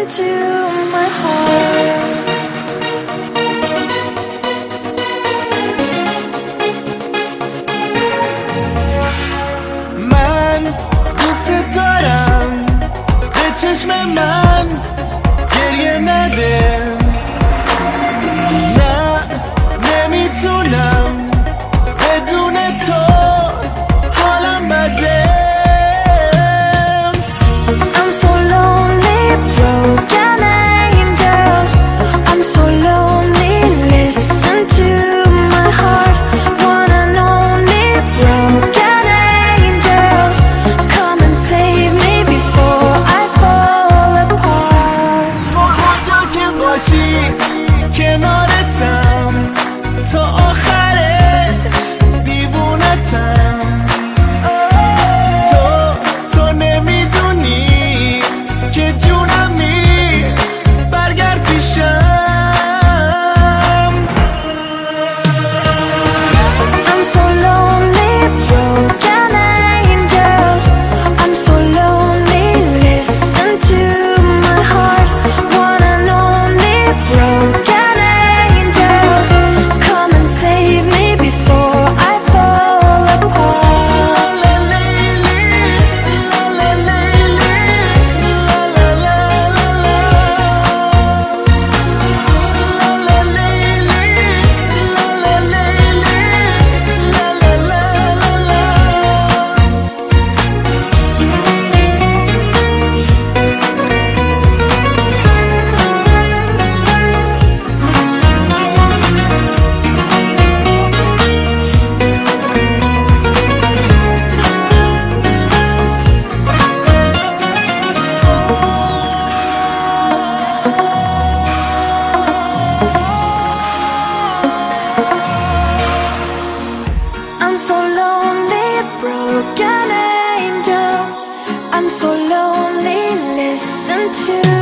to my heart. من دوست دارم به چشم من گریه نده، نه نمیتونم بدون تو حالم بده. I'm so lonely, broken angel. I'm so lonely, listen to my heart. One and only broken angel. Come and save me before I fall apart. تو هر جا که باشی کنارتم، تا آخرش دیوونتم. تو نمیدونی که جونمی، برگرد پیشم. I'm so lonely, broken angel. I'm so lonely, listen to my heart. One and only broken angel. Come and save me before I fall apart. La la la la la la la la la. La la la I'm so lonely, broken angel. I'm so lonely, listen to